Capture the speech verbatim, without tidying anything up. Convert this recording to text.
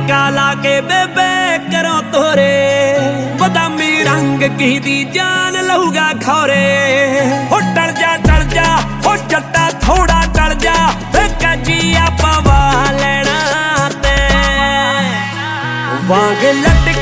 ਟਿੱਕਾ ला के बेबे करो तोरे बदामी रंग की दी जान लहूगा खौरे हो टल जा टल जा हो जट्टा थोड़ा टल जा कजिया पवा लेना ते वांग लट